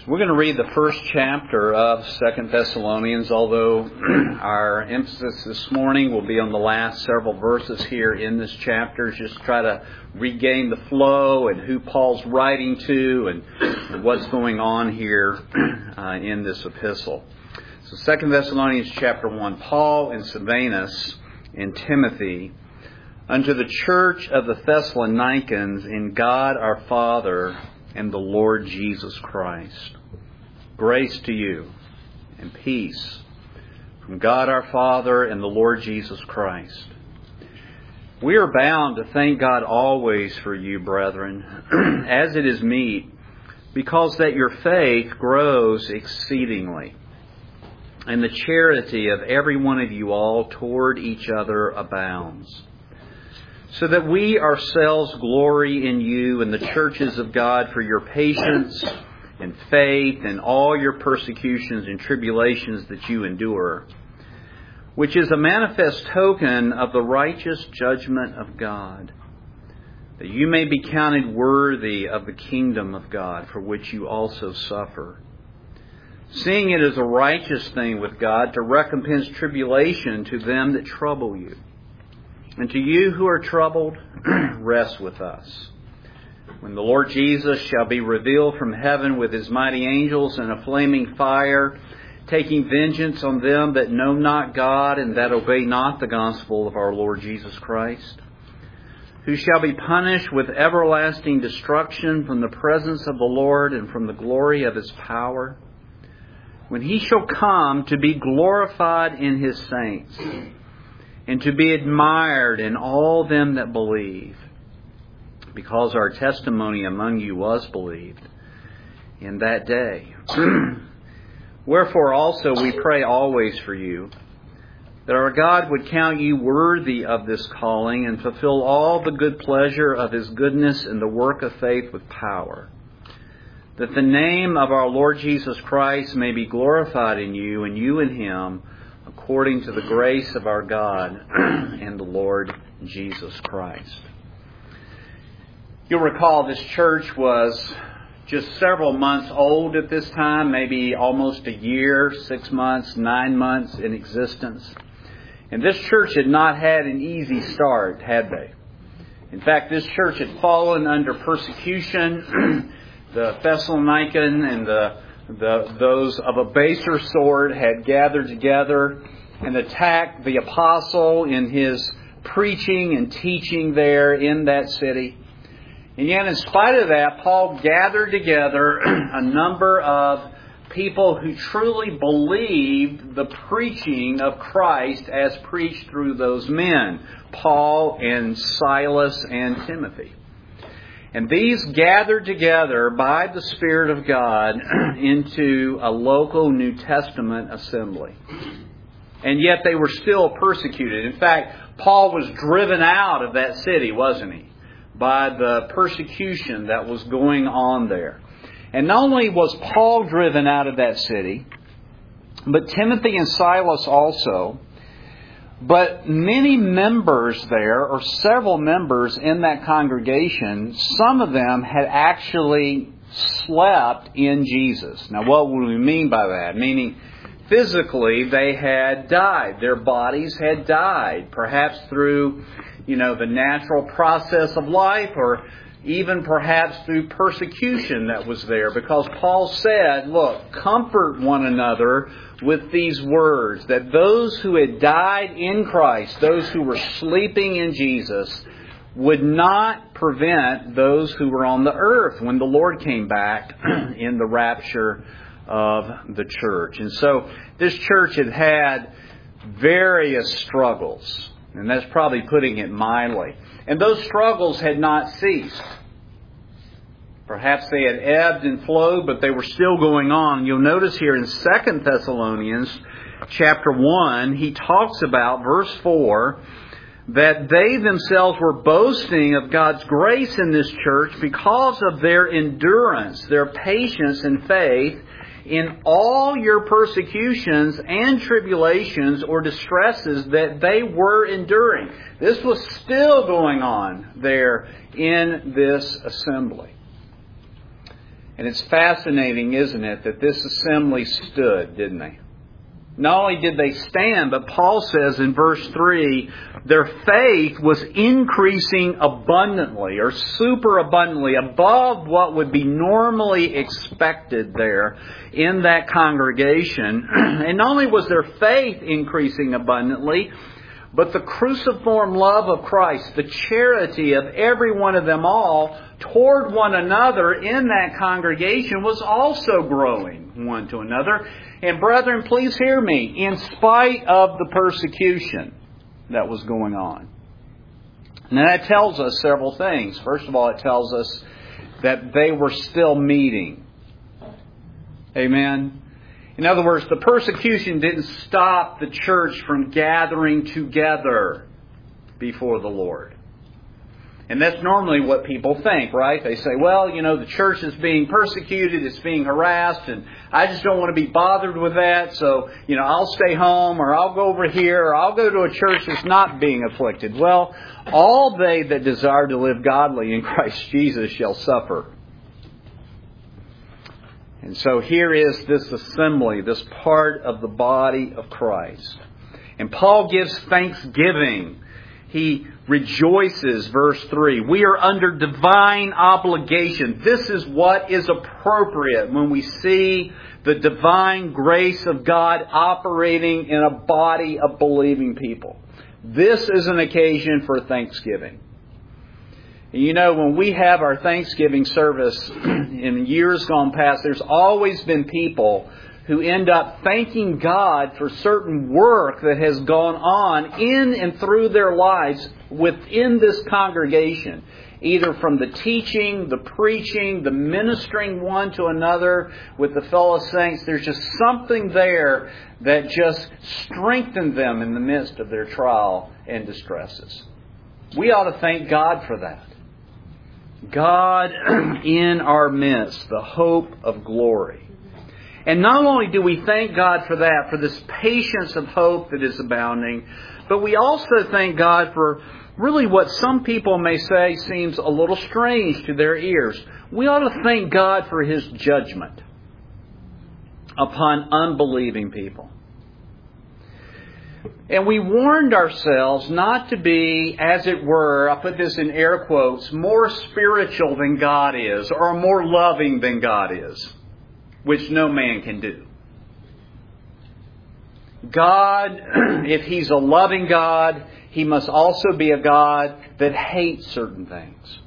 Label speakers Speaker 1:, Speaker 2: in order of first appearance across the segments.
Speaker 1: We're going to read the first chapter of 2 Thessalonians, although our emphasis this morning will be on the last several verses here in this chapter, just try to regain the flow and who Paul's writing to and what's going on here in this epistle. So 2 Thessalonians chapter 1, Paul and Silvanus and Timothy, unto the church of the Thessalonians in God our Father and the Lord Jesus Christ. Grace to you and peace from God our Father and the Lord Jesus Christ. We are bound to thank God always for you, brethren, as it is meet, because that your faith grows exceedingly, and the charity of every one of you all toward each other abounds, so that we ourselves glory in you and the churches of God for your patience and faith and all your persecutions and tribulations that you endure, which is a manifest token of the righteous judgment of God, that you may be counted worthy of the kingdom of God, for which you also suffer, seeing it is a righteous thing with God to recompense tribulation to them that trouble you. And to you who are troubled, rest with us, when the Lord Jesus shall be revealed from heaven with his mighty angels in a flaming fire, taking vengeance on them that know not God and that obey not the gospel of our Lord Jesus Christ, who shall be punished with everlasting destruction from the presence of the Lord and from the glory of his power, when he shall come to be glorified in his saints, and to be admired in all them that believe, because our testimony among you was believed in that day. Wherefore also we pray always for you, that our God would count you worthy of this calling and fulfill all the good pleasure of his goodness in the work of faith with power, that the name of our Lord Jesus Christ may be glorified in you and you in him, according to the grace of our God and the Lord Jesus Christ. You'll recall this church was just several months old at this time, maybe almost a year, 6 months, 9 months in existence. And this church had not had an easy start, had they? In fact, this church had fallen under persecution. The Thessalonican and those of a baser sort had gathered together and attacked the apostle in his preaching and teaching there in that city. And yet, in spite of that, Paul gathered together a number of people who truly believed the preaching of Christ as preached through those men, Paul and Silas and Timothy. And these gathered together by the Spirit of God into a local New Testament assembly. And yet they were still persecuted. In fact, Paul was driven out of that city, wasn't he? By the persecution that was going on there. And not only was Paul driven out of that city, but Timothy and Silas also. But many members there, or several members in that congregation, some of them had actually slept in Jesus. Now, what would we mean by that? Meaning, physically, they had died. Their bodies had died, perhaps through, the natural process of life, or even perhaps through persecution that was there. Because Paul said, look, comfort one another with these words, that those who had died in Christ, those who were sleeping in Jesus, would not prevent those who were on the earth when the Lord came back in the rapture of the church. And so this church had had various struggles, and that's probably putting it mildly. And those struggles had not ceased. Perhaps they had ebbed and flowed, but they were still going on. You'll notice here in 2 Thessalonians chapter 1, he talks about, verse 4, that they themselves were boasting of God's grace in this church because of their endurance, their patience and faith in all your persecutions and tribulations or distresses that they were enduring. This was still going on there in this assembly. And it's fascinating, isn't it, that this assembly stood, didn't they? Not only did they stand, but Paul says in verse 3, their faith was increasing abundantly or super abundantly above what would be normally expected there in that congregation. And not only was their faith increasing abundantly, but the cruciform love of Christ, the charity of every one of them all toward one another in that congregation was also growing one to another. And brethren, please hear me, in spite of the persecution that was going on. Now that tells us several things. First of all, it tells us that they were still meeting. Amen. In other words, the persecution didn't stop the church from gathering together before the Lord. And that's normally what people think, right? They say, well, the church is being persecuted, it's being harassed, and I just don't want to be bothered with that, so, I'll stay home, or I'll go over here, or I'll go to a church that's not being afflicted. Well, all they that desire to live godly in Christ Jesus shall suffer. And so here is this assembly, this part of the body of Christ. And Paul gives thanksgiving. He rejoices, verse 3. We are under divine obligation. This is what is appropriate when we see the divine grace of God operating in a body of believing people. This is an occasion for thanksgiving. When we have our Thanksgiving service in years gone past, there's always been people who end up thanking God for certain work that has gone on in and through their lives within this congregation. Either from the teaching, the preaching, the ministering one to another with the fellow saints. There's just something there that just strengthened them in the midst of their trial and distresses. We ought to thank God for that. God in our midst, the hope of glory. And not only do we thank God for that, for this patience of hope that is abounding, but we also thank God for really what some people may say seems a little strange to their ears. We ought to thank God for His judgment upon unbelieving people. And we warned ourselves not to be, as it were, I'll put this in air quotes, more spiritual than God is, or more loving than God is, which no man can do. God, if He's a loving God, He must also be a God that hates certain things.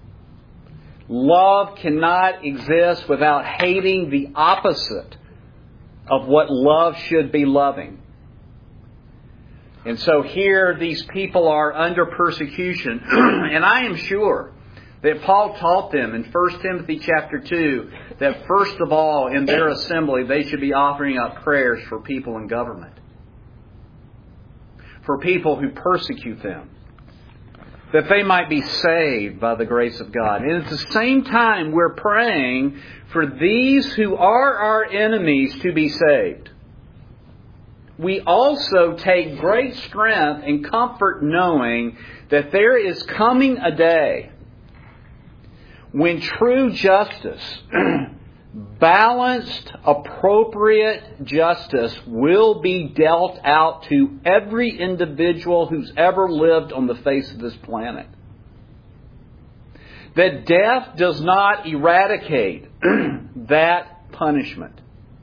Speaker 1: Love cannot exist without hating the opposite of what love should be loving. And so here these people are under persecution. And I am sure that Paul taught them in 1 Timothy chapter 2 that first of all in their assembly they should be offering up prayers for people in government. For people who persecute them. That they might be saved by the grace of God. And at the same time we're praying for these who are our enemies to be saved. We also take great strength and comfort knowing that there is coming a day when true justice, balanced, appropriate justice will be dealt out to every individual who's ever lived on the face of this planet. That death does not eradicate that punishment.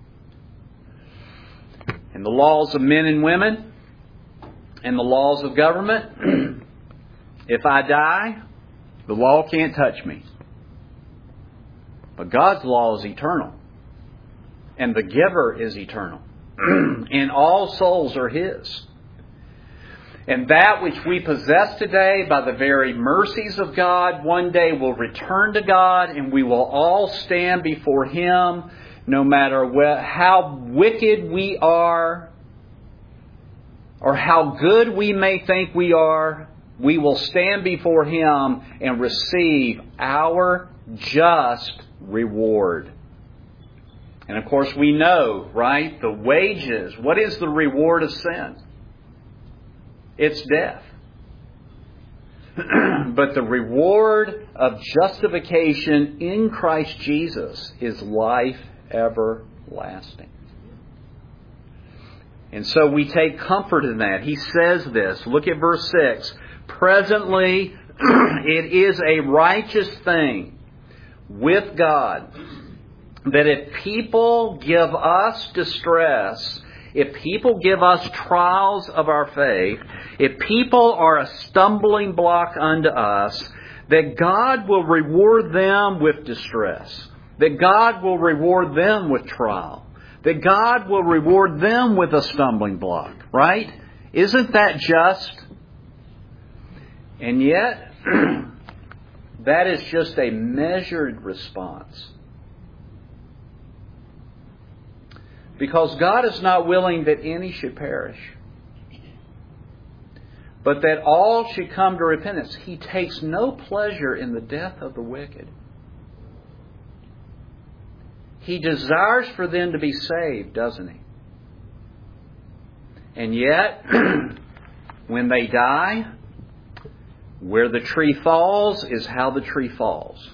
Speaker 1: And the laws of men and women and the laws of government, if I die, the law can't touch me. But God's law is eternal. And the giver is eternal. And all souls are His. And that which we possess today by the very mercies of God, one day will return to God and we will all stand before Him. No matter how wicked we are or how good we may think we are, we will stand before Him and receive our just reward. And of course we know, right, the wages. What is the reward of sin? It's death. but the reward of justification in Christ Jesus is life everlasting. And so we take comfort in that. He says this. Look at verse 6. Presently, it is a righteous thing with God that if people give us distress, if people give us trials of our faith, if people are a stumbling block unto us, that God will reward them with distress, that God will reward them with trial, that God will reward them with a stumbling block, right? Isn't that just? And yet, that is just a measured response. Because God is not willing that any should perish, but that all should come to repentance. He takes no pleasure in the death of the wicked. He desires for them to be saved, doesn't He? And yet, when they die, where the tree falls is how the tree falls.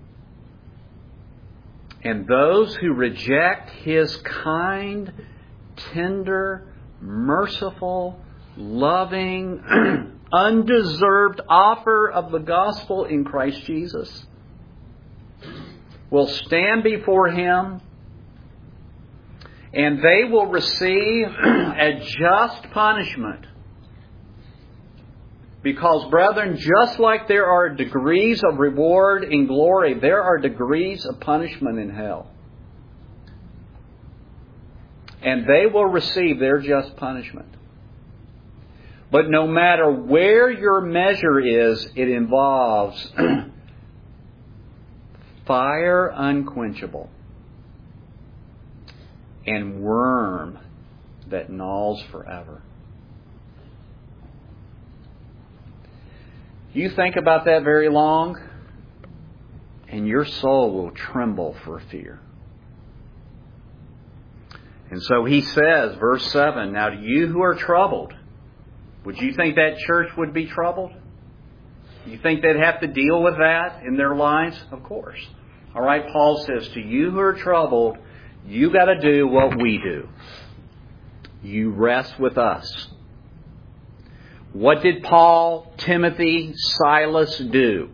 Speaker 1: And those who reject His kind, tender, merciful, loving, undeserved offer of the gospel in Christ Jesus will stand before Him, and they will receive a just punishment. Because, brethren, just like there are degrees of reward in glory, there are degrees of punishment in hell. And they will receive their just punishment. But no matter where your measure is, it involves fire unquenchable and worm that gnaws forever. You think about that very long, and your soul will tremble for fear. And so he says, verse 7, now to you who are troubled, would you think that church would be troubled? You think they'd have to deal with that in their lives? Of course. All right, Paul says, to you who are troubled, you got to do what we do. You rest with us. What did Paul, Timothy, Silas do?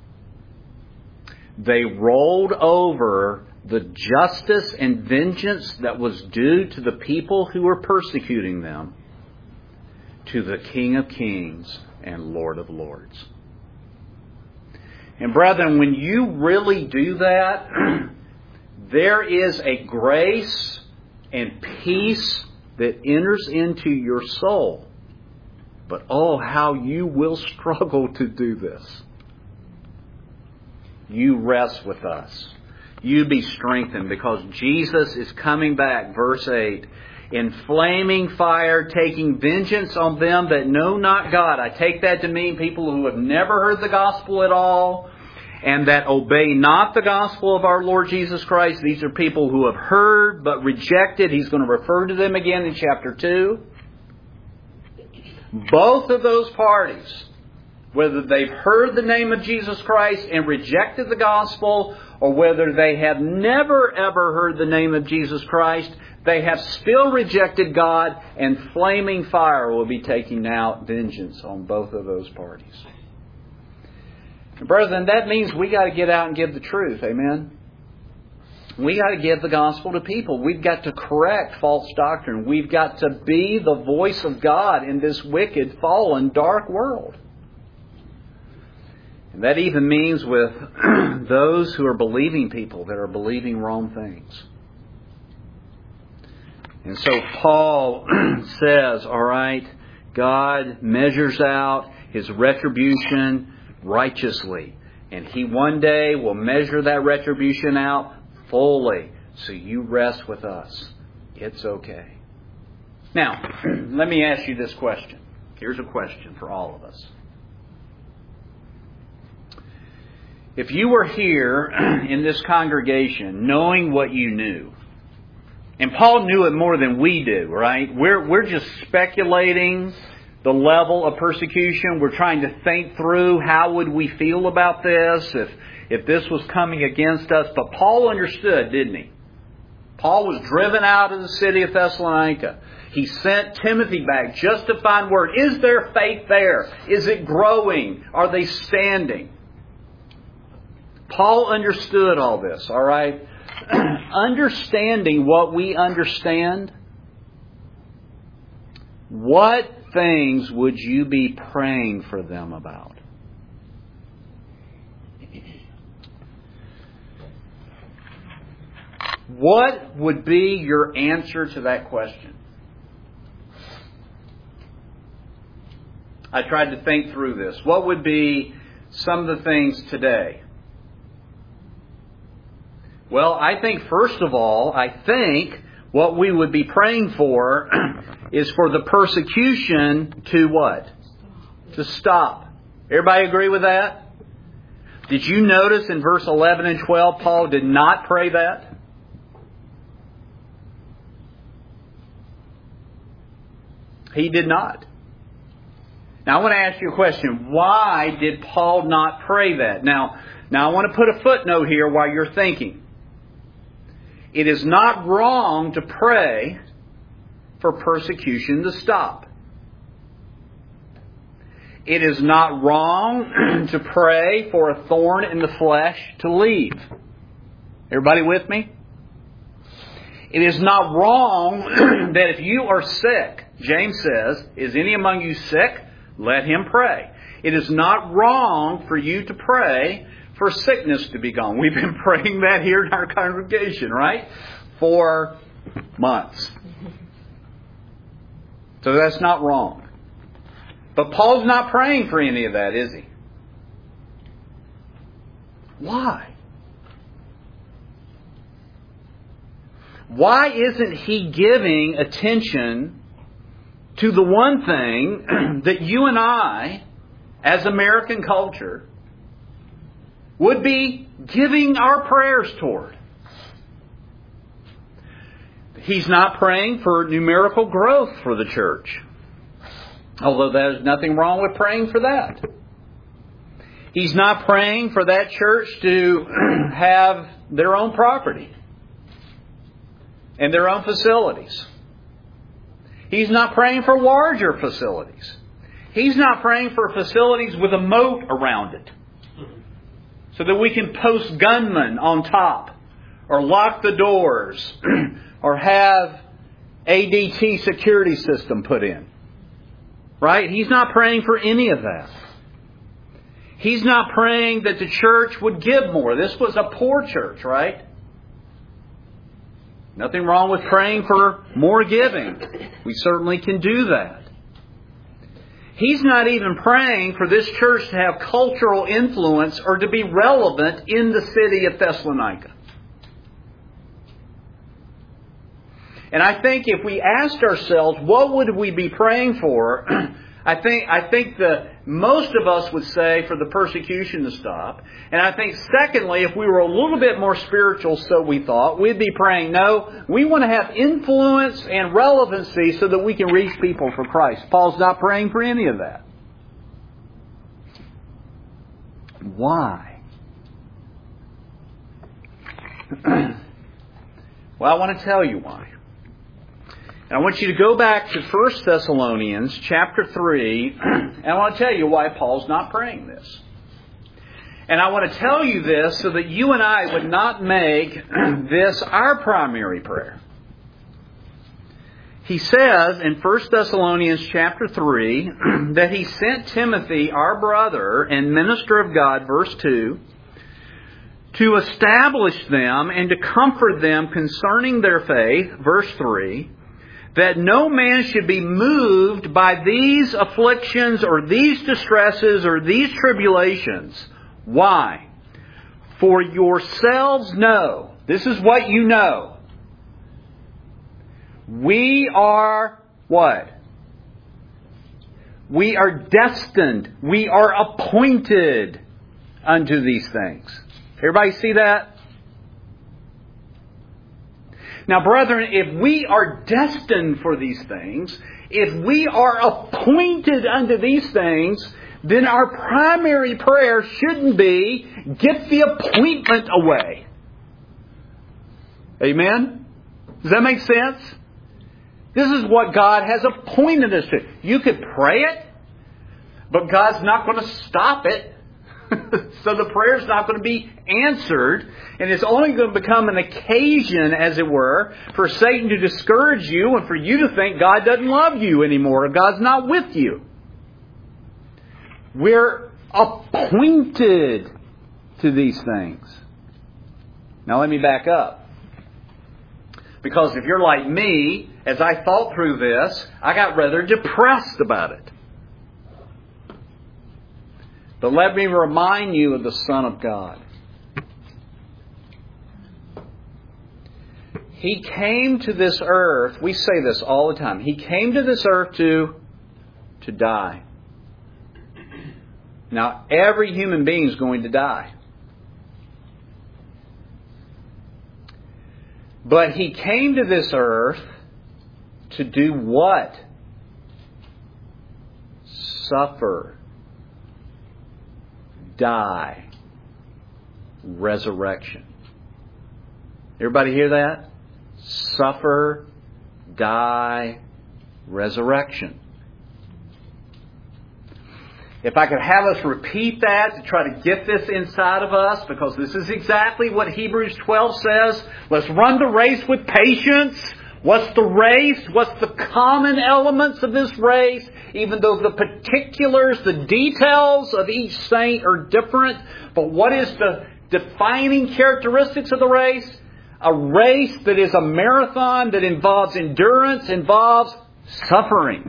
Speaker 1: They rolled over the justice and vengeance that was due to the people who were persecuting them to the King of Kings and Lord of Lords. And brethren, when you really do that, there is a grace and peace that enters into your soul. But oh, how you will struggle to do this. You rest with us. You be strengthened because Jesus is coming back. Verse 8. In flaming fire, taking vengeance on them that know not God. I take that to mean people who have never heard the gospel at all and that obey not the gospel of our Lord Jesus Christ. These are people who have heard but rejected. He's going to refer to them again in chapter 2. Both of those parties, whether they've heard the name of Jesus Christ and rejected the gospel, or whether they have never ever heard the name of Jesus Christ, they have still rejected God, and flaming fire will be taking out vengeance on both of those parties. And brethren, that means we got to get out and give the truth. Amen? We got to give the gospel to people. We've got to correct false doctrine. We've got to be the voice of God in this wicked, fallen, dark world. And that even means with those who are believing people that are believing wrong things. And so Paul says, all right, God measures out His retribution righteously. And He one day will measure that retribution out fully. So you rest with us. It's okay. Now, let me ask you this question. Here's a question for all of us. If you were here in this congregation knowing what you knew, and Paul knew it more than we do, right? We're just speculating the level of persecution. We're trying to think through how would we feel about this if this was coming against us. But Paul understood, didn't he? Paul was driven out of the city of Thessalonica. He sent Timothy back just to find word. Is there faith there? Is it growing? Are they standing? Paul understood all this, all right? Understanding what we understand, what things would you be praying for them about? What would be your answer to that question? I tried to think through this. What would be some of the things today? Well, I think first of all, what we would be praying for is for the persecution to what? To stop. Everybody agree with that? Did you notice in verse 11 and 12, Paul did not pray that? He did not. Now I want to ask you a question. Why did Paul not pray that? Now I want to put a footnote here while you're thinking. It is not wrong to pray for persecution to stop. It is not wrong to pray for a thorn in the flesh to leave. Everybody with me? It is not wrong that if you are sick, James says, is any among you sick? Let him pray. It is not wrong for you to pray for sickness to be gone. We've been praying that here in our congregation, right? For months. So that's not wrong. But Paul's not praying for any of that, is he? Why? Why isn't he giving attention to the one thing that you and I, as American culture, would be giving our prayers toward? He's not praying for numerical growth for the church. Although there's nothing wrong with praying for that. He's not praying for that church to have their own property and their own facilities. He's not praying for larger facilities. He's not praying for facilities with a moat around it, so that we can post gunmen on top, or lock the doors, or have ADT security system put in. Right? He's not praying for any of that. He's not praying that the church would give more. This was a poor church, right? Nothing wrong with praying for more giving. We certainly can do that. He's not even praying for this church to have cultural influence or to be relevant in the city of Thessalonica. And I think if we asked ourselves, what would we be praying for? I think most of us would say for the persecution to stop. And I think secondly, if we were a little bit more spiritual, so we thought, we'd be praying, no, we want to have influence and relevancy so that we can reach people for Christ. Paul's not praying for any of that. Why? Well, I want to tell you why. And I want you to go back to 1 Thessalonians chapter 3, and I want to tell you why Paul's not praying this. And I want to tell you this so that you and I would not make this our primary prayer. He says in 1 Thessalonians chapter 3 that he sent Timothy, our brother and minister of God, verse 2, to establish them and to comfort them concerning their faith, verse 3, that no man should be moved by these afflictions or these distresses or these tribulations. Why? For yourselves know, this is what you know, we are what? We are destined, we are appointed unto these things. Everybody see that? Now, brethren, if we are destined for these things, if we are appointed unto these things, then our primary prayer shouldn't be, get the appointment away. Amen? Does that make sense? This is what God has appointed us to. You could pray it, but God's not going to stop it. So the prayer's not going to be answered, and it's only going to become an occasion, as it were, for Satan to discourage you and for you to think God doesn't love you anymore, or God's not with you. We're appointed to these things. Now let me back up. Because if you're like me, as I thought through this, I got rather depressed about it. But let me remind you of the Son of God. He came to this earth, we say this all the time, He came to this earth to die. Now, every human being is going to die. But He came to this earth to do what? Suffer. Die. Resurrection. Everybody hear that? Suffer, die, resurrection. If I could have us repeat that to try to get this inside of us, because this is exactly what Hebrews 12 says. Let's run the race with patience. What's the race? What's the common elements of this race? Even though the particulars, the details of each saint are different. But what is the defining characteristics of the race? A race that is a marathon, that involves endurance, involves suffering.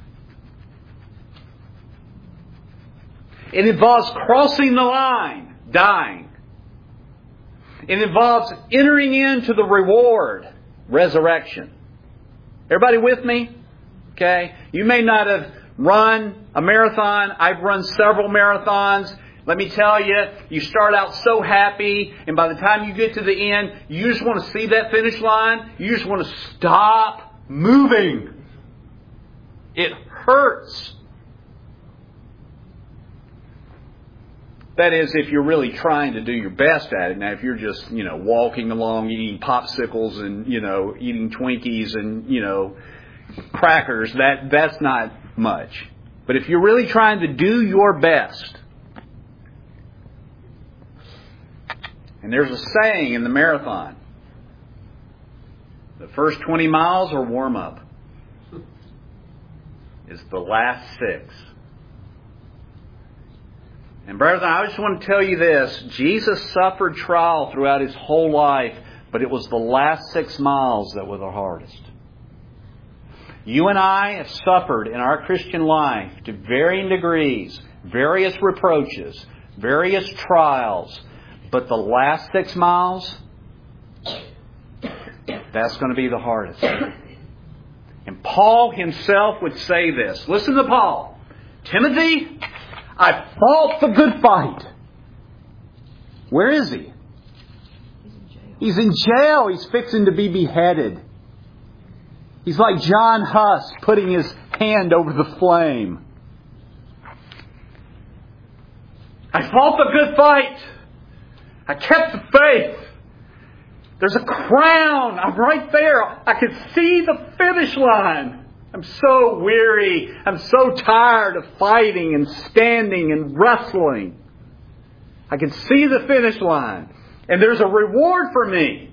Speaker 1: It involves crossing the line, dying. It involves entering into the reward, resurrection. Everybody with me? Okay? You may not have run a marathon. I've run several marathons. Let me tell you, you start out so happy, and by the time you get to the end, you just want to see that finish line. You just want to stop moving. It hurts. That is, if you're really trying to do your best at it. Now, if you're just, walking along, eating popsicles and, eating Twinkies and, crackers, that's not much. But if you're really trying to do your best, and there's a saying in the marathon, the first 20 miles are warm-up. It's the last 6. And brethren, I just want to tell you this. Jesus suffered trial throughout His whole life, but it was the last 6 miles that were the hardest. You and I have suffered in our Christian life to varying degrees, various reproaches, various trials, but the last 6 miles, that's going to be the hardest. And Paul himself would say this. Listen to Paul. Timothy, I fought the good fight. Where is he? He's in jail. He's fixing to be beheaded. He's like John Huss putting his hand over the flame. I fought the good fight. I kept the faith. There's a crown. I'm right there. I can see the finish line. I'm so weary. I'm so tired of fighting and standing and wrestling. I can see the finish line. And there's a reward for me.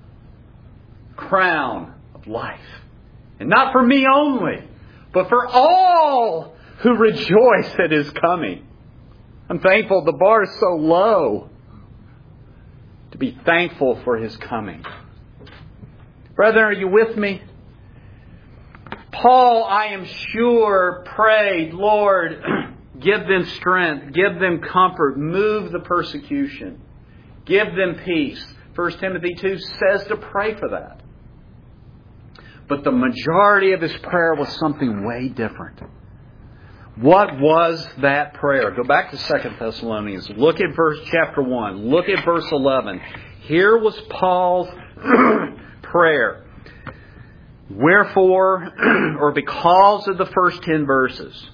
Speaker 1: Crown of life. And not for me only, but for all who rejoice at His coming. I'm thankful the bar is so low to be thankful for His coming. Brethren, are you with me? Paul, I am sure, prayed, Lord, give them strength, give them comfort, move the persecution, give them peace. 1 Timothy 2 says to pray for that. But the majority of his prayer was something way different. What was that prayer? Go back to 2 Thessalonians. Look at chapter 1. Look at verse 11. Here was Paul's prayer. Wherefore, or because of the first 10 verses,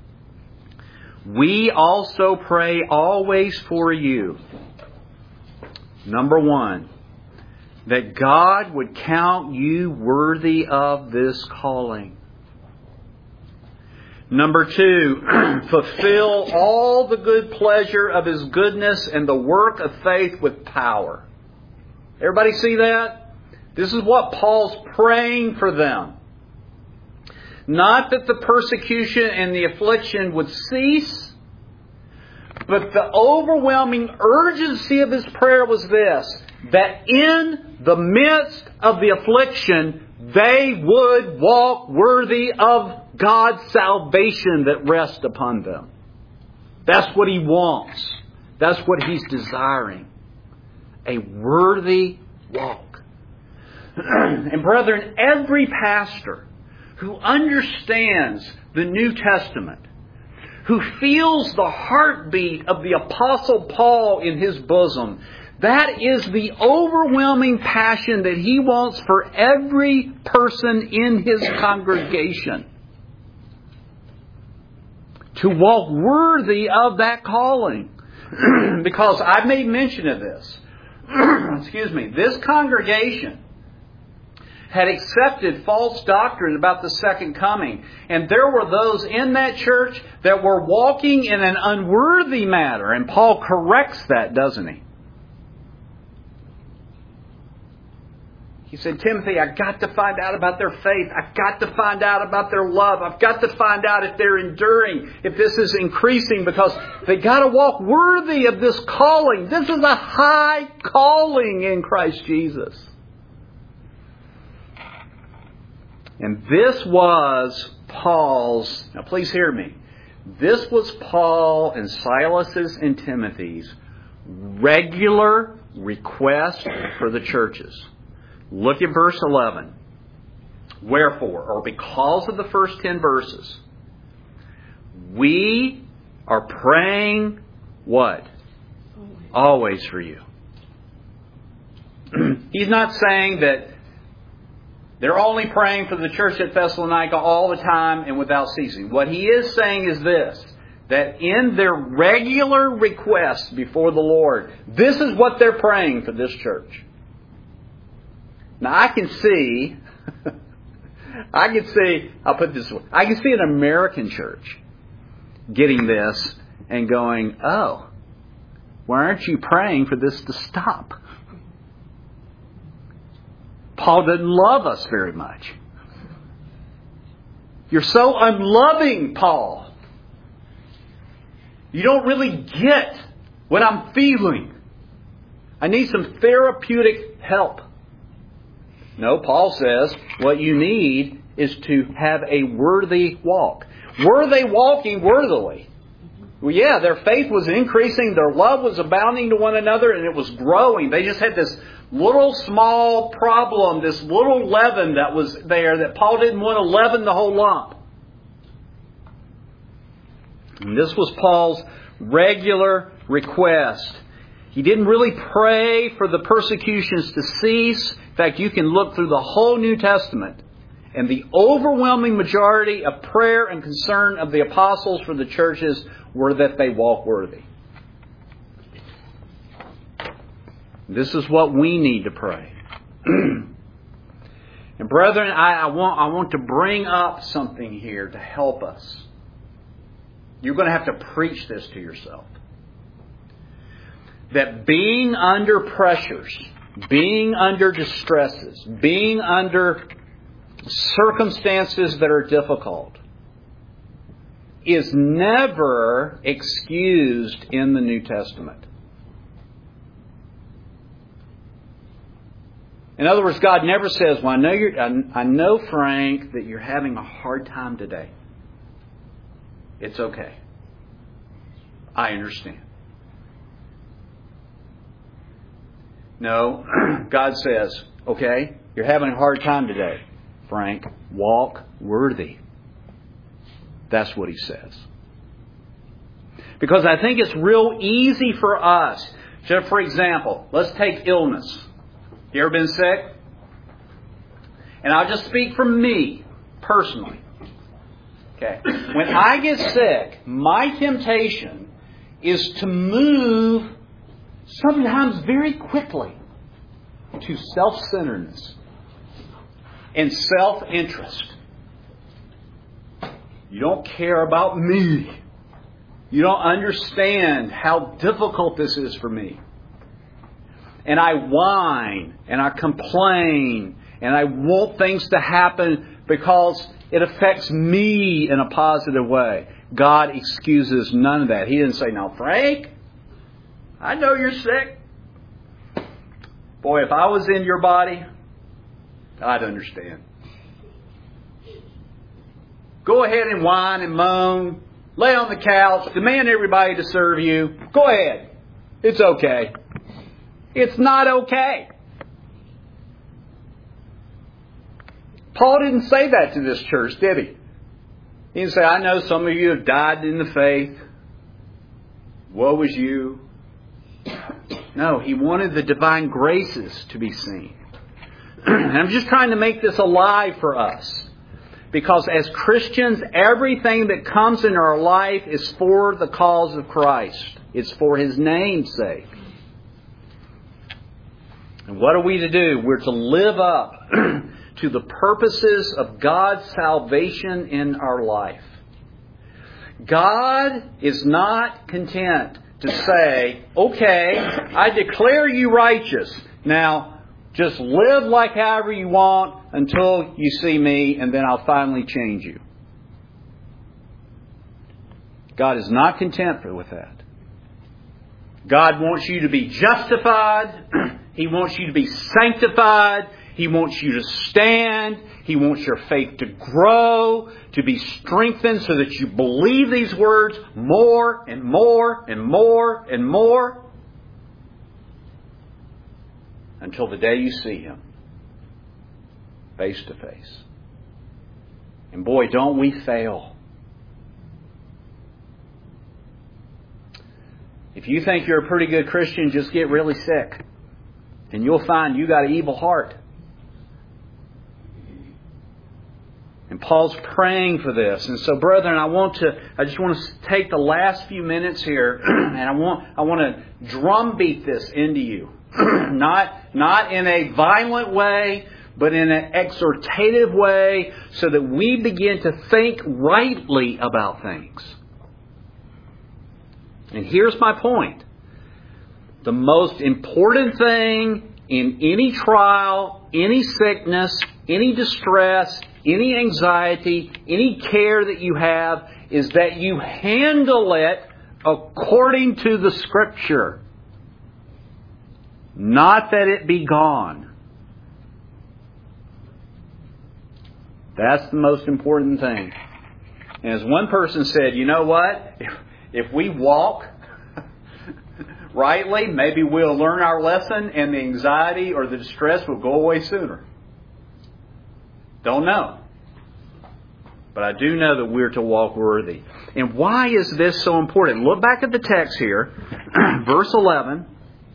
Speaker 1: we also pray always for you. Number one, that God would count you worthy of this calling. Number two, fulfill all the good pleasure of His goodness and the work of faith with power. Everybody see that? This is what Paul's praying for them. Not that the persecution and the affliction would cease, but the overwhelming urgency of his prayer was this, that in the midst of the affliction, they would walk worthy of God's salvation that rests upon them. That's what he wants. That's what he's desiring. A worthy walk. And brethren, every pastor who understands the New Testament, who feels the heartbeat of the Apostle Paul in his bosom, that is the overwhelming passion that he wants for every person in his congregation. To walk worthy of that calling. Because I made mention of this. Excuse me. This congregation had accepted false doctrine about the second coming. And there were those in that church that were walking in an unworthy manner. And Paul corrects that, doesn't he? He said, Timothy, I've got to find out about their faith. I've got to find out about their love. I've got to find out if they're enduring, if this is increasing, because they got to walk worthy of this calling. This is a high calling in Christ Jesus. And this was Paul's, now please hear me, this was Paul and Silas's and Timothy's regular request for the churches. Look at verse 11. Wherefore, or because of the first 10 verses, we are praying what? Always for you. He's not saying that they're only praying for the church at Thessalonica all the time and without ceasing. What he is saying is this, that in their regular requests before the Lord, this is what they're praying for this church. Now I can see, I'll put it this way, I can see an American church getting this and going, oh, why aren't you praying for this to stop? Paul doesn't love us very much. You're so unloving, Paul. You don't really get what I'm feeling. I need some therapeutic help. No, Paul says what you need is to have a worthy walk. Were they walking worthily? Well, yeah, their faith was increasing, their love was abounding to one another, and it was growing. They just had this little small problem, this little leaven that was there that Paul didn't want to leaven the whole lump. And this was Paul's regular request. He didn't really pray for the persecutions to cease. In fact, you can look through the whole New Testament, and the overwhelming majority of prayer and concern of the apostles for the churches were that they walk worthy. This is what we need to pray. And brethren, I want to bring up something here to help us. You're going to have to preach this to yourself. That being under pressures, being under distresses, being under circumstances that are difficult is never excused in the New Testament. In other words, God never says, well, I know, Frank, that you're having a hard time today. It's okay. I understand. No, God says, okay, you're having a hard time today, Frank. Walk worthy. That's what He says. Because I think it's real easy for us. So, for example, let's take illness. You ever been sick? And I'll just speak for me, personally. Okay. When I get sick, my temptation is to move sometimes very quickly to self-centeredness and self-interest. You don't care about me. You don't understand how difficult this is for me. And I whine and I complain and I want things to happen because it affects me in a positive way. God excuses none of that. He didn't say, "Now, Frank, I know you're sick. Boy, if I was in your body, I'd understand. Go ahead and whine and moan. Lay on the couch. Demand everybody to serve you. Go ahead. It's okay." It's not okay. Paul didn't say that to this church, did he? He didn't say, "I know some of you have died in the faith. Woe is you." No, he wanted the divine graces to be seen. And I'm just trying to make this alive for us. Because as Christians, everything that comes in our life is for the cause of Christ. It's for His name's sake. And what are we to do? We're to live up to the purposes of God's salvation in our life. God is not content to say, "Okay, I declare you righteous. Now, just live like however you want until you see me, and then I'll finally change you." God is not content with that. God wants you to be justified. He wants you to be sanctified. He wants you to stand. He wants your faith to grow, to be strengthened so that you believe these words more and more and more and more until the day you see Him face to face. And boy, don't we fail. If you think you're a pretty good Christian, just get really sick. And you'll find you got an evil heart. And Paul's praying for this. And so, brethren, I just want to take the last few minutes here, and I want to drumbeat this into you. Not in a violent way, but in an exhortative way, so that we begin to think rightly about things. And here's my point. The most important thing in any trial, any sickness, any distress, any anxiety, any care that you have, is that you handle it according to the Scripture. Not that it be gone. That's the most important thing. And as one person said, you know what? If we walk rightly, maybe we'll learn our lesson and the anxiety or the distress will go away sooner. Don't know. But I do know that we're to walk worthy. And why is this so important? Look back at the text here. Verse 11.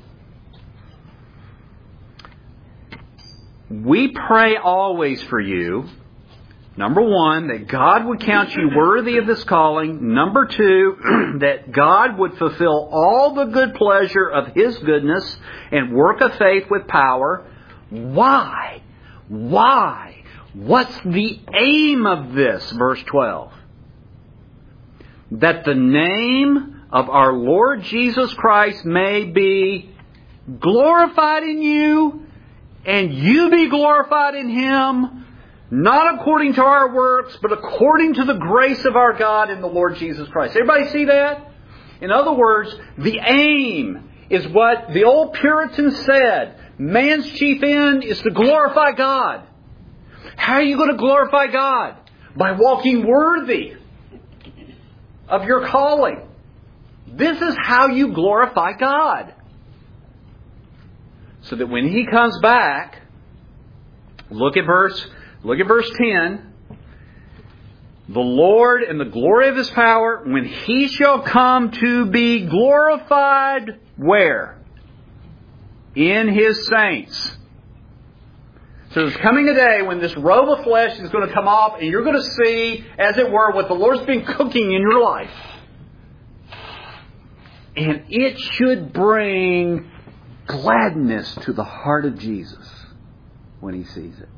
Speaker 1: We pray always for you. Number one, that God would count you worthy of this calling. Number two, that God would fulfill all the good pleasure of His goodness and work of faith with power. Why? Why? What's the aim of this? Verse 12. That the name of our Lord Jesus Christ may be glorified in you, and you be glorified in Him, not according to our works, but according to the grace of our God in the Lord Jesus Christ. Everybody see that? In other words, the aim is what the old Puritans said. Man's chief end is to glorify God. How are you going to glorify God? By walking worthy of your calling. This is how you glorify God. So that when He comes back, look at verse 10. The Lord and the glory of His power, when He shall come to be glorified, where? In His saints. So there's coming a day when this robe of flesh is going to come off and you're going to see, as it were, what the Lord's been cooking in your life. And it should bring gladness to the heart of Jesus when He sees it.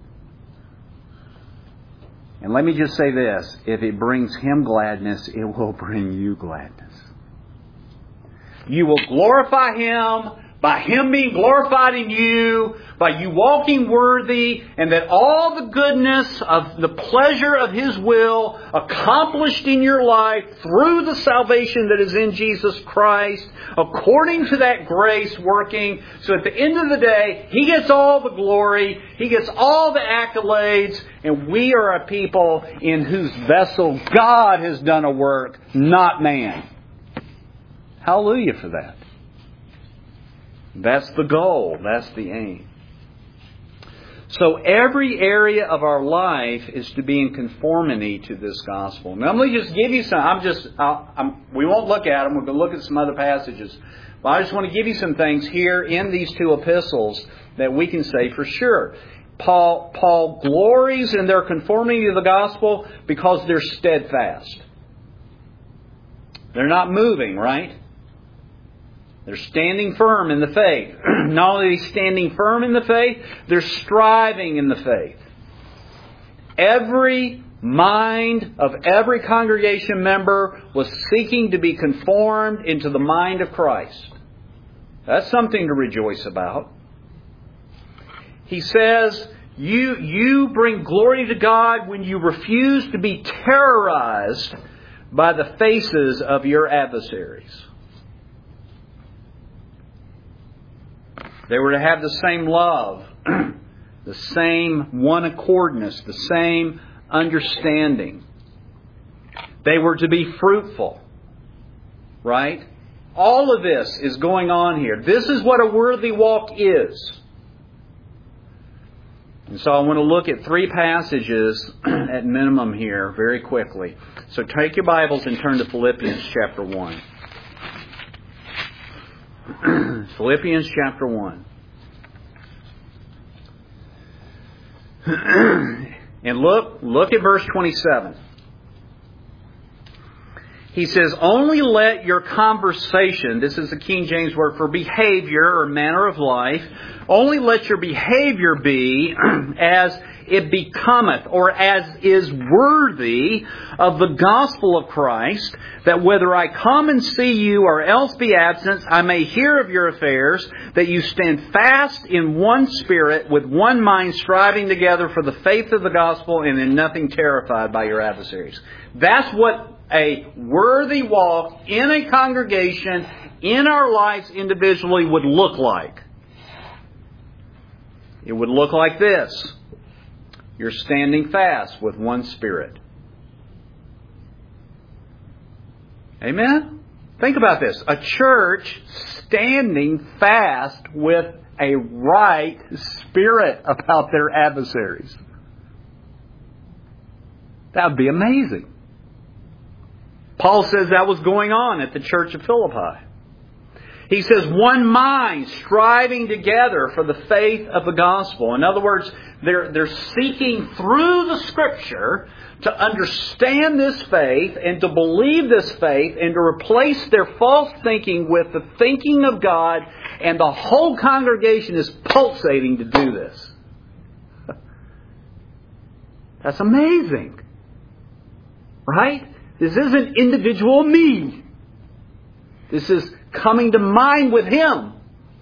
Speaker 1: And let me just say this. If it brings Him gladness, it will bring you gladness. You will glorify Him by Him being glorified in you, by you walking worthy, and that all the goodness of the pleasure of His will accomplished in your life through the salvation that is in Jesus Christ, according to that grace working. So at the end of the day, He gets all the glory, He gets all the accolades, and we are a people in whose vessel God has done a work, not man. Hallelujah for that. That's the goal. That's the aim. So every area of our life is to be in conformity to this gospel. Now, let me just give you some. We won't look at them. We're going to look at some other passages. But I just want to give you some things here in these two epistles that we can say for sure. Paul glories in their conformity to the gospel because they're steadfast. They're not moving, right? They're standing firm in the faith. Not only are they standing firm in the faith, they're striving in the faith. Every mind of every congregation member was seeking to be conformed into the mind of Christ. That's something to rejoice about. He says, you bring glory to God when you refuse to be terrorized by the faces of your adversaries. They were to have the same love, the same one accordness, the same understanding. They were to be fruitful. Right? All of this is going on here. This is what a worthy walk is. And so I want to look at 3 passages at minimum here very quickly. So take your Bibles and turn to Philippians chapter 1. Philippians chapter 1. And look at verse 27. He says, only let your conversation, this is the King James word for behavior or manner of life, only let your behavior be as it becometh, or as is worthy of the gospel of Christ, that whether I come and see you or else be absent, I may hear of your affairs, that you stand fast in one spirit, with one mind, striving together for the faith of the gospel, and in nothing terrified by your adversaries. That's what a worthy walk in a congregation, in our lives individually, would look like. It would look like this. You're standing fast with one spirit. Amen? Think about this. A church standing fast with a right spirit about their adversaries. That would be amazing. Paul says that was going on at the church of Philippi. He says, one mind striving together for the faith of the gospel. In other words, they're seeking through the Scripture to understand this faith and to believe this faith and to replace their false thinking with the thinking of God, and the whole congregation is pulsating to do this. That's amazing. Right? This isn't individual me. This is coming to mind with Him.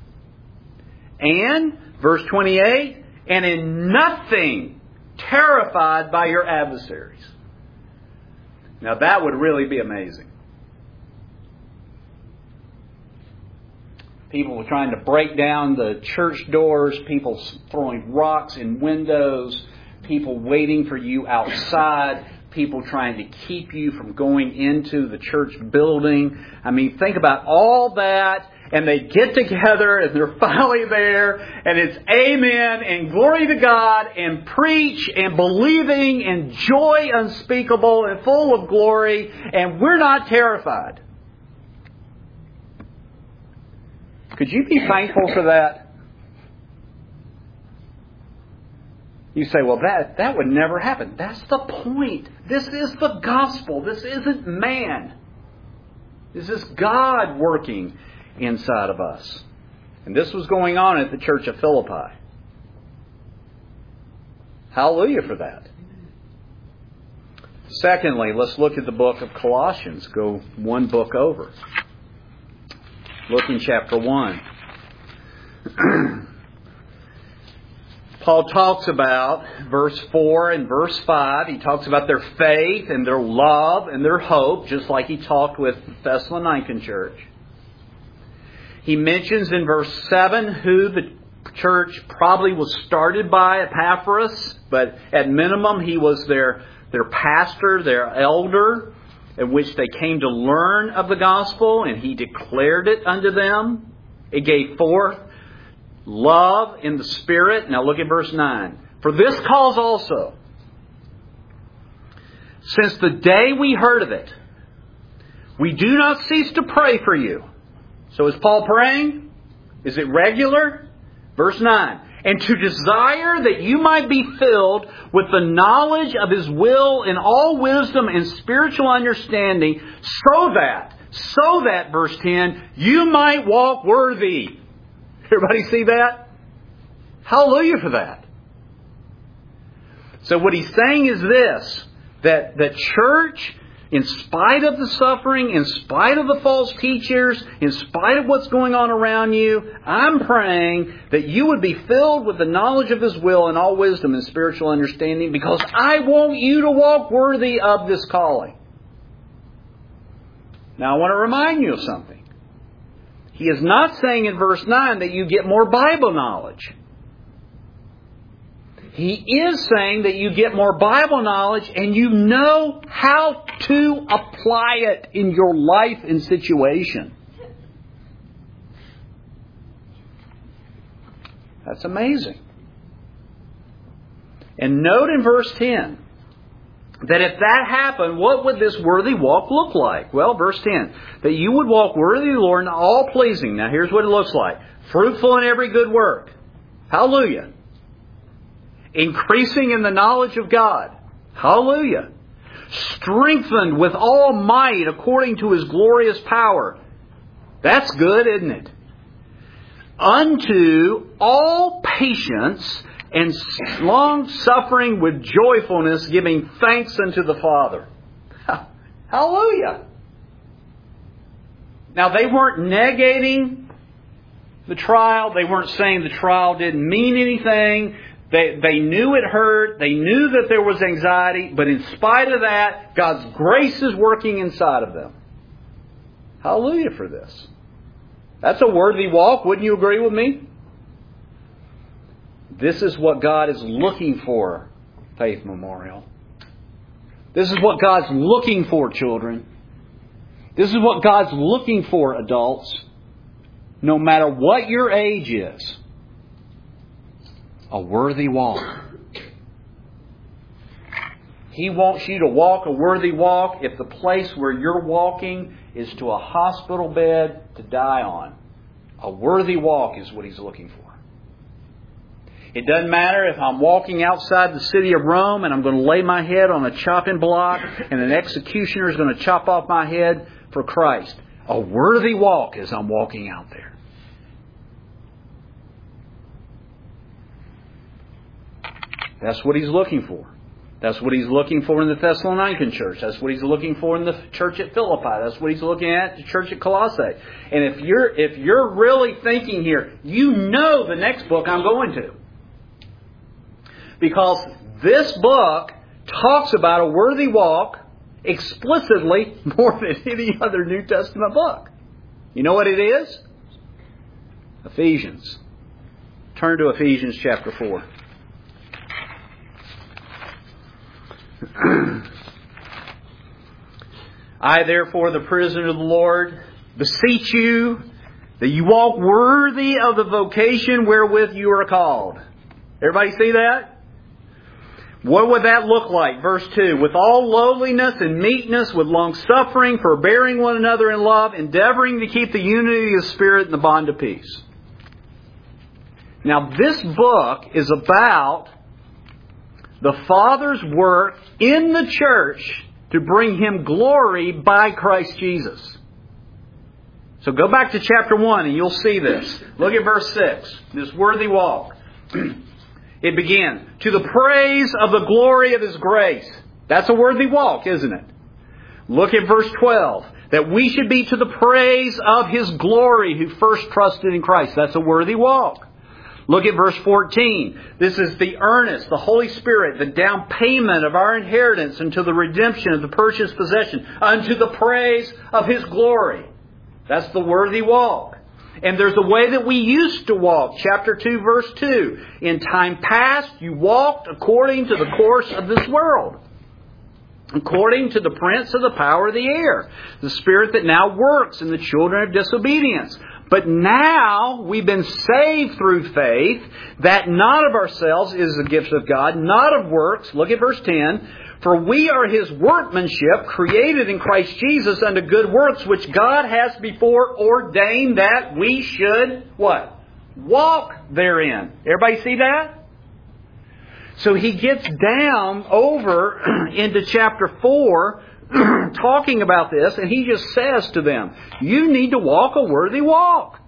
Speaker 1: And, verse 28, and in nothing terrified by your adversaries. Now that would really be amazing. People were trying to break down the church doors, people throwing rocks in windows, people waiting for you outside, people trying to keep you from going into the church building. I mean, think about all that. And they get together and they're finally there. And it's amen and glory to God and preach and believing and joy unspeakable and full of glory. And we're not terrified. Could you be thankful for that? You say, well, that would never happen. That's the point. This is the gospel. This isn't man. This is God working inside of us. And this was going on at the church of Philippi. Hallelujah for that. Secondly, let's look at the book of Colossians. Go one book over. Look in chapter 1. Paul talks about verse 4 and verse 5. He talks about their faith and their love and their hope, just like he talked with the Thessalonican church. He mentions in verse 7 who the church probably was started by, Epaphras, but at minimum he was their pastor, their elder, in which they came to learn of the gospel, and he declared it unto them. It gave forth love in the Spirit. Now look at verse 9. For this cause also, since the day we heard of it, we do not cease to pray for you. So is Paul praying? Is it regular? Verse 9. And to desire that you might be filled with the knowledge of His will in all wisdom and spiritual understanding, so that, verse 10, you might walk worthy. Everybody see that? Hallelujah for that. So what he's saying is this, that the church, in spite of the suffering, in spite of the false teachers, in spite of what's going on around you, I'm praying that you would be filled with the knowledge of His will and all wisdom and spiritual understanding, because I want you to walk worthy of this calling. Now I want to remind you of something. He is not saying in verse 9 that you get more Bible knowledge. He is saying that you get more Bible knowledge and you know how to apply it in your life and situation. That's amazing. And note in verse 10 that if that happened, what would this worthy walk look like? Well, verse 10, that you would walk worthy of the Lord and all pleasing. Now here's what it looks like. Fruitful in every good work. Hallelujah. Increasing in the knowledge of God. Hallelujah. Strengthened with all might according to His glorious power. That's good, isn't it? Unto all patience and long-suffering with joyfulness, giving thanks unto the Father. Hallelujah. Now, they weren't negating the trial. They weren't saying the trial didn't mean anything. They knew it hurt. They knew that there was anxiety. But in spite of that, God's grace is working inside of them. Hallelujah for this. That's a worthy walk. Wouldn't you agree with me? This is what God is looking for, Faith Memorial. This is what God's looking for, children. This is what God's looking for, adults. No matter what your age is. A worthy walk. He wants you to walk a worthy walk if the place where you're walking is to a hospital bed to die on. A worthy walk is what He's looking for. It doesn't matter if I'm walking outside the city of Rome and I'm going to lay my head on a chopping block and an executioner is going to chop off my head for Christ. A worthy walk as I'm walking out there. That's what He's looking for. That's what He's looking for in the Thessalonican church. That's what He's looking for in the church at Philippi. That's what He's looking at the church at Colossae. And if you're really thinking here, you know the next book I'm going to. Because this book talks about a worthy walk explicitly more than any other New Testament book. You know what it is? Ephesians. Turn to Ephesians chapter 4. I, therefore, the prisoner of the Lord, beseech you that you walk worthy of the vocation wherewith you are called. Everybody see that? What would that look like? Verse 2. With all lowliness and meekness, with long suffering, forbearing one another in love, endeavoring to keep the unity of the Spirit in the bond of peace. Now, this book is about the Father's work in the church to bring Him glory by Christ Jesus. So go back to chapter 1 and you'll see this. Look at verse 6. This worthy walk. It begins, to the praise of the glory of His grace. That's a worthy walk, isn't it? Look at verse 12. That we should be to the praise of His glory who first trusted in Christ. That's a worthy walk. Look at verse 14. This is the earnest, the Holy Spirit, the down payment of our inheritance unto the redemption of the purchased possession, unto the praise of His glory. That's the worthy walk. And there's a way that we used to walk. Chapter 2, verse 2. In time past, you walked according to the course of this world, according to the prince of the power of the air, the spirit that now works in the children of disobedience. But now we've been saved through faith, that not of ourselves is the gift of God, not of works. Look at verse 10. For we are His workmanship, created in Christ Jesus unto good works, which God has before ordained that we should, what? Walk therein. Everybody see that? So he gets down over into chapter 4, talking about this, and he just says to them, you need to walk a worthy walk.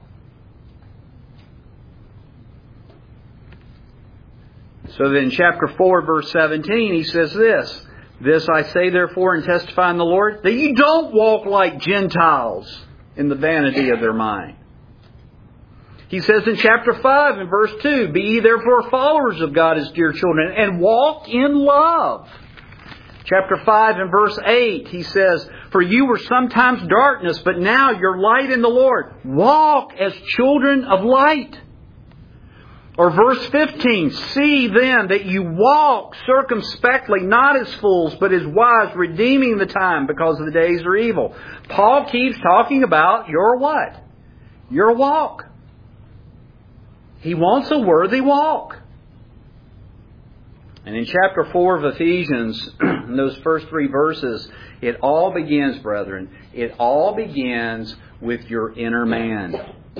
Speaker 1: So then in chapter 4, verse 17, he says this, this I say therefore and testify in the Lord, that you don't walk like Gentiles in the vanity of their mind. He says in chapter 5 and verse 2, be ye therefore followers of God as dear children, and walk in love. Chapter 5 and verse 8, he says, for you were sometimes darkness, but now you're light in the Lord. Walk as children of light. Or verse 15, see then that you walk circumspectly, not as fools, but as wise, redeeming the time, because the days are evil. Paul keeps talking about your what? Your walk. He wants a worthy walk. And in chapter 4 of Ephesians, in those first 3 verses, it all begins, brethren, it all begins with your inner man.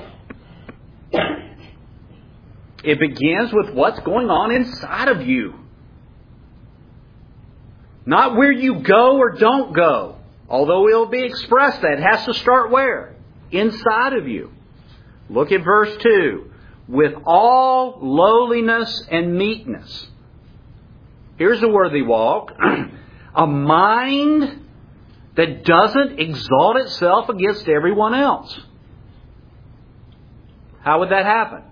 Speaker 1: It begins with what's going on inside of you. Not where you go or don't go. Although it will be expressed that. It has to start where? Inside of you. Look at verse 2. With all lowliness and meekness. Here's a worthy walk. A mind that doesn't exalt itself against everyone else. How would that happen?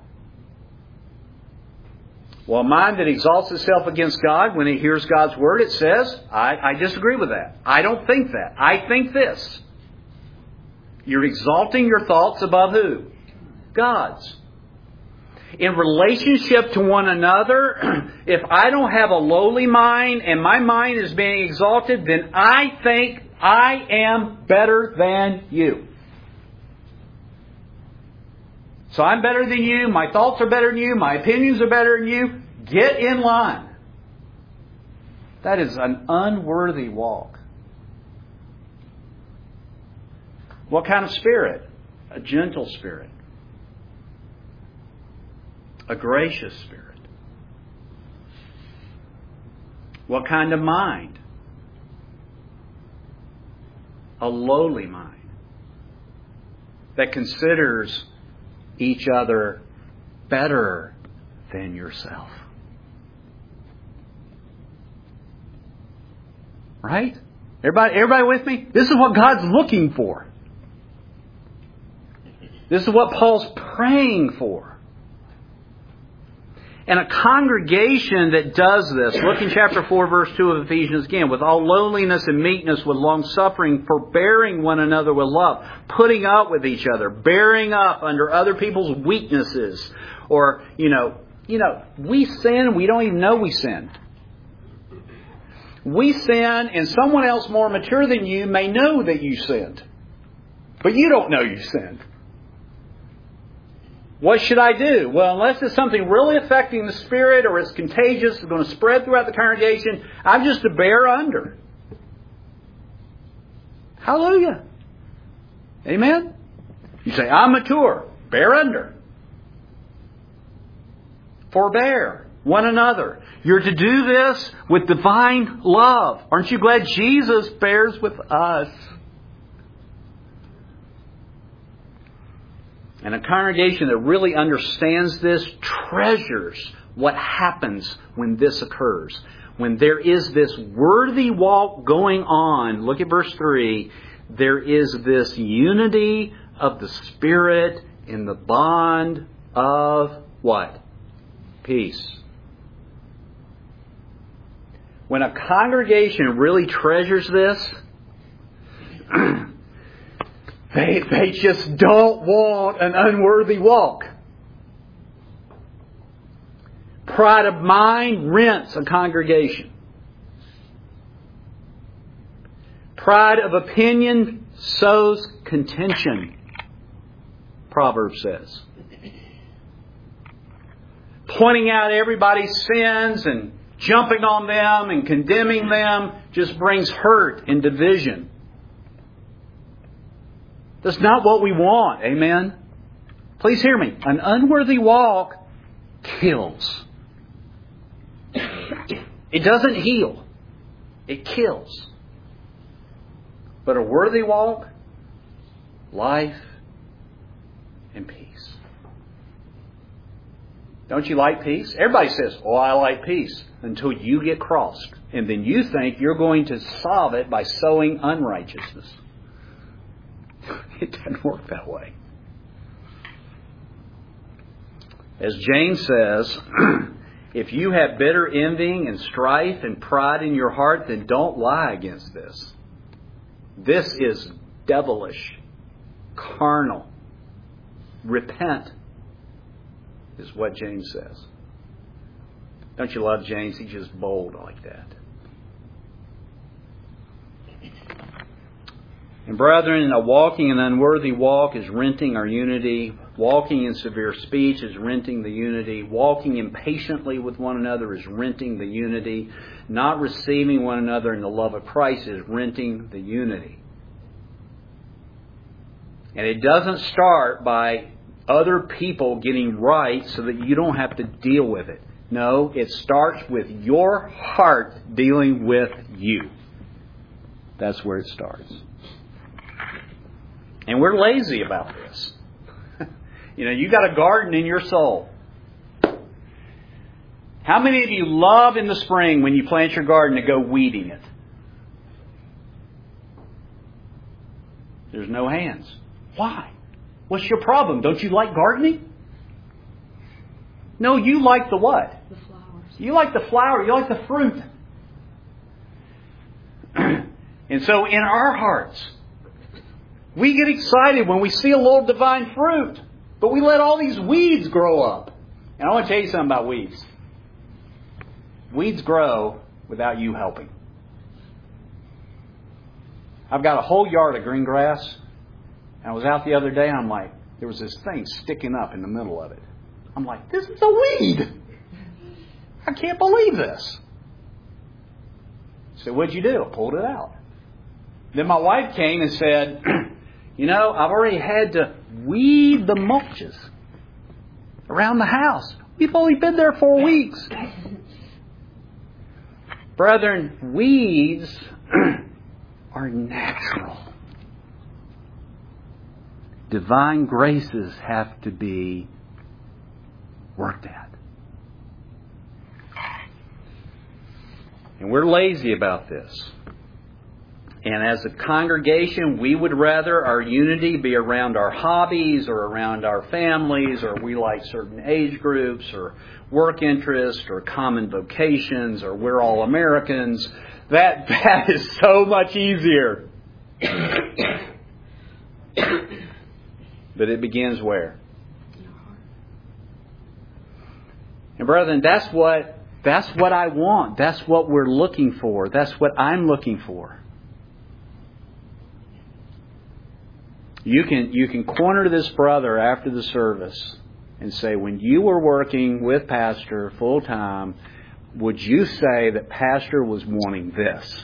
Speaker 1: Well, a mind that exalts itself against God, when it hears God's Word, it says, I disagree with that. I don't think that. I think this. You're exalting your thoughts above who? God's. In relationship to one another, if I don't have a lowly mind and my mind is being exalted, then I think I am better than you. So I'm better than you, my thoughts are better than you, my opinions are better than you. Get in line. That is an unworthy walk. What kind of spirit? A gentle spirit. A gracious spirit. What kind of mind? A lowly mind that considers each other better than yourself. Right? Everybody with me? This is what God's looking for. This is what Paul's praying for. And a congregation that does this, look in chapter 4, verse 2 of Ephesians again, with all lowliness and meekness, with long suffering, forbearing one another with love, putting up with each other, bearing up under other people's weaknesses. Or, we sin, we don't even know we sin. We sin, and someone else more mature than you may know that you sinned. But you don't know you sinned. What should I do? Well, unless it's something really affecting the spirit or it's contagious, it's going to spread throughout the congregation, I'm just to bear under. Hallelujah. Amen? You say, I'm mature. Bear under. Forbear. one another. You're to do this with divine love. Aren't you glad Jesus bears with us? And a congregation that really understands this treasures what happens when this occurs. When there is this worthy walk going on, look at verse 3, there is this unity of the Spirit in the bond of what? Peace. When a congregation really treasures this, they just don't want an unworthy walk. Pride of mind rents a congregation. Pride of opinion sows contention, Proverbs says. Pointing out everybody's sins and jumping on them and condemning them just brings hurt and division. That's not what we want. Amen? Please hear me. An unworthy walk kills. It doesn't heal. It kills. But a worthy walk, life and peace. Don't you like peace? Everybody says, oh, I like peace. Until you get crossed. And then you think you're going to solve it by sowing unrighteousness. It doesn't work that way. As James says, if you have bitter envying and strife and pride in your heart, then don't lie against this. This is devilish, carnal. Repent, is what James says. Don't you love James? He's just bold like that. And brethren, a walking an unworthy walk is renting our unity. Walking in severe speech is renting the unity. Walking impatiently with one another is renting the unity. Not receiving one another in the love of Christ is renting the unity. And it doesn't start by other people getting right so that you don't have to deal with it. No, it starts with your heart dealing with you. That's where it starts. And we're lazy about this. You got a garden in your soul. How many of you love in the spring when you plant your garden to go weeding it? There's no hands. Why? What's your problem? Don't you like gardening? No, you like the what?
Speaker 2: The flowers.
Speaker 1: You like the flower. You like the fruit. And so in our hearts, we get excited when we see a little divine fruit. But we let all these weeds grow up. And I want to tell you something about weeds. Weeds grow without you helping. I've got a whole yard of green grass. And I was out the other day and I'm like, there was this thing sticking up in the middle of it. I'm like, this is a weed. I can't believe this. So what'd you do? I pulled it out. Then my wife came and said, I've already had to weed the mulches around the house. We've only been there 4 weeks. Brethren, weeds are natural. Divine graces have to be worked at. And we're lazy about this. And as a congregation, we would rather our unity be around our hobbies or around our families, or we like certain age groups or work interests or common vocations, or we're all Americans. That is so much easier. But it begins where? And brethren, that's what I want. That's what we're looking for. That's what I'm looking for. You can corner this brother after the service and say, when you were working with Pastor full time, would you say that Pastor was wanting this?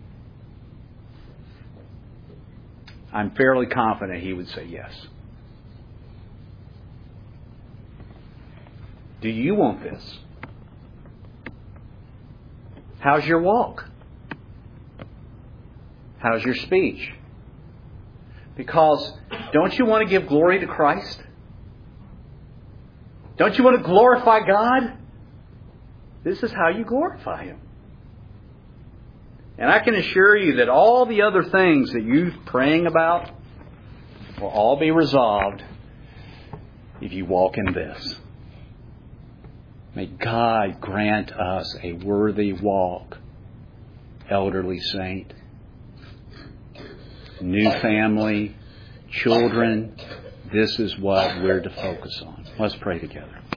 Speaker 1: I'm fairly confident he would say yes. Do you want this? How's your walk? How's your speech? Because don't you want to give glory to Christ? Don't you want to glorify God? This is how you glorify Him. And I can assure you that all the other things that you're praying about will all be resolved if you walk in this. May God grant us a worthy walk, elderly saint, new family, children. This is what we're to focus on. Let's pray together.